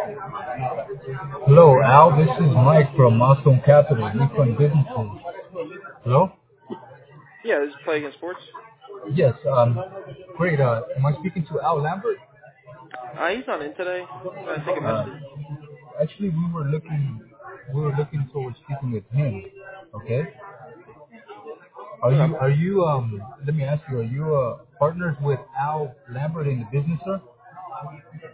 Hello, Al. This is Mike from Milestone Capital. We fund businesses. Hello? Yeah, this is Play Against Sports. Yes. Great. Am I speaking to Al Lambert? He's not in today. Can I take a Uh, message? actually, we were looking towards speaking with him. Okay. Are Okay. you? Are you? Let me ask you. Are you partners with Al Lambert in the business, sir?